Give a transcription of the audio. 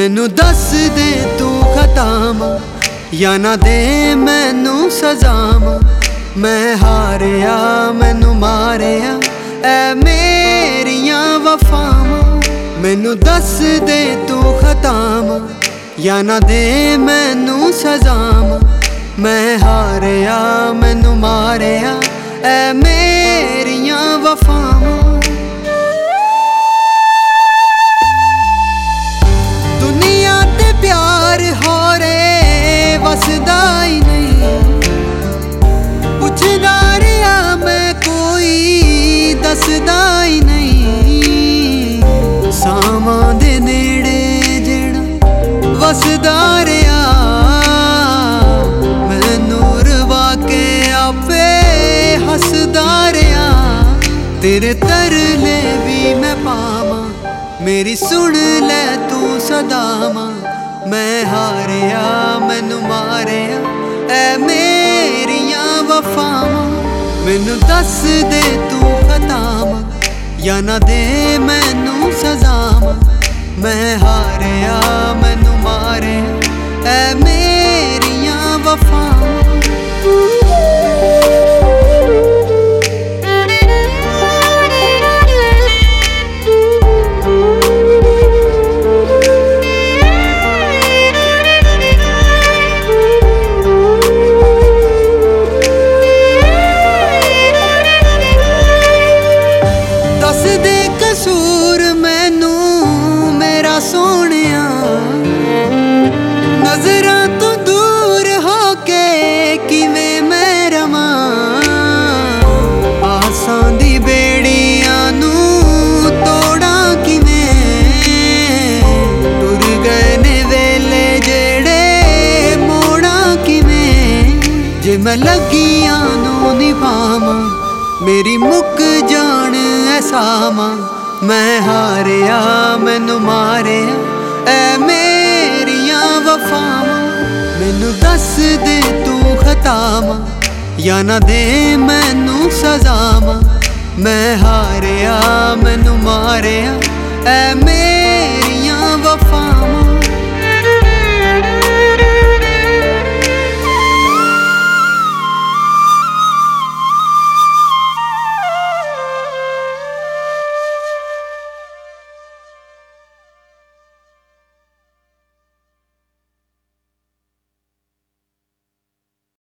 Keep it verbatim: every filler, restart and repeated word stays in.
मैनू दस दे तू खतावां या ना दे मैनू सजावां। मैं हारिया मैनू मारिया ऐ मेरियां वफावां। मैनू दस दे तू खतावां या ना दे मैनू सजावां। मैं हारिया मैनू मारिया ऐ मेरियां वफावां। दुनिया ते प्यार हो रे वसदा ही नहीं। पुछदा रहा मैं कोई दसदा ही नहीं। सावां दे नेड़े जिहड़ा वसदा रहा मैनू रवा के आपे हसदा रहा। तेरे तरले भी मैं पावां मेरी सुन ले तू सदावां। मैं हारिया मैनू मारिया ऐ मेरियां वफावां। मैनू दस दे तू खतावां या ना दे मैनू सजावां। मैं हारिया मैनू मारिया ऐ मेरियां वफावां। कसूर मैनू मेरा सोनिया नजरां तो दूर होके किवें मैं रवां। आसां दी बेड़ियां नू तोड़ां किवें। टुर गए ने वेले जेड़े मोड़ां किवें। जे मैं लगियां नू निभावां मेरी मुक जान ऐसावां। मैं हारिया मैनू मारिया ऐ मेरियां वफावां। मैनू दस दे तू खतावां या ना दे मैनू सजावां। मैं हारिया मैनू मारिया ऐ मेरियां वफावां।